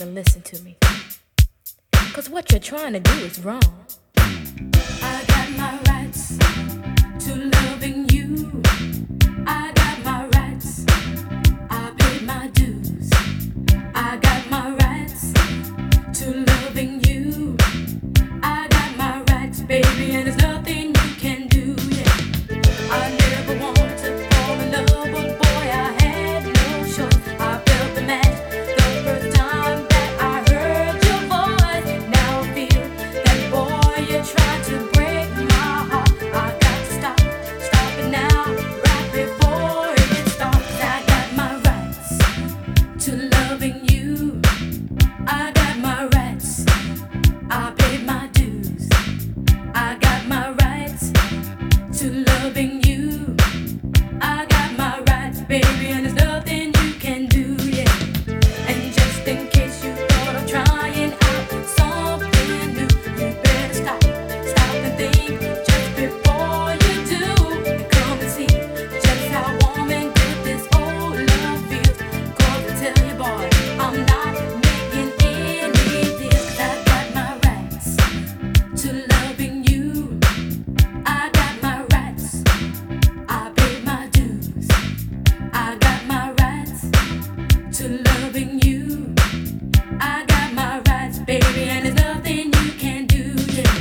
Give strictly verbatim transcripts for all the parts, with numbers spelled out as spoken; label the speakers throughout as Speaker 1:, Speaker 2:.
Speaker 1: to listen to me. Cause what you're trying to do is wrong.
Speaker 2: I got my rights to loving you. I got my rights. I paid my dues. I got my rights to loving you. I got my rights, baby, and there's nothing you can do. Yeah. I never wanted to fall in love, but boy, I had no choice. I felt the match the first time that I heard your voice. Now I feel that, boy, you're trying to break my heart. I got to stop, stop it now, right before it starts. I got my rights to loving you. I got my rights. I paid my dues. I got my rights to loving you. I got my rights, baby, and there's nothing you can do, yeah. And just in case you thought of trying out something new, you better stop, stop and think just before you do. And come and see just how warm and good this old love feels. 'Cause I tell you, boy, I'm not making any deals. 'Cause I got my rights to loving you. I got my rights. I paid my dues. I got my rights to loving you. I got my rights, baby, and there's nothing you can do, yeah.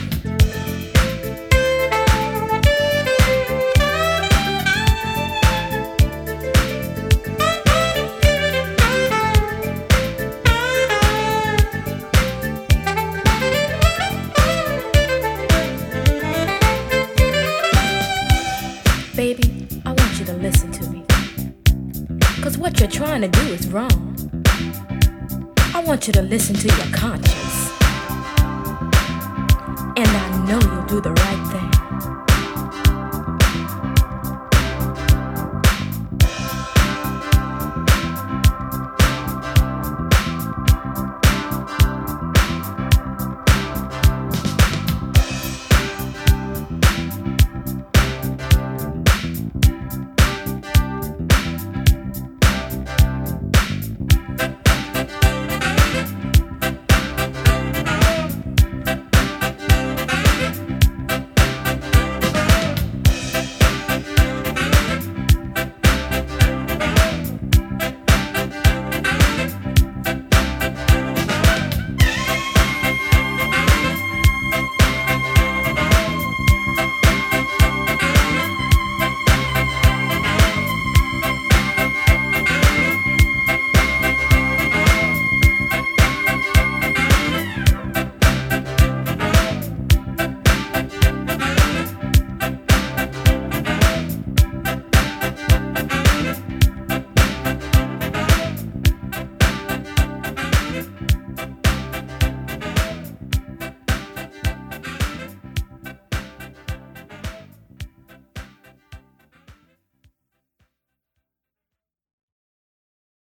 Speaker 1: Baby, I want you to listen to me. Cause what you're trying to do is wrong. I want you to listen to your conscience. And I know you'll do the right thing.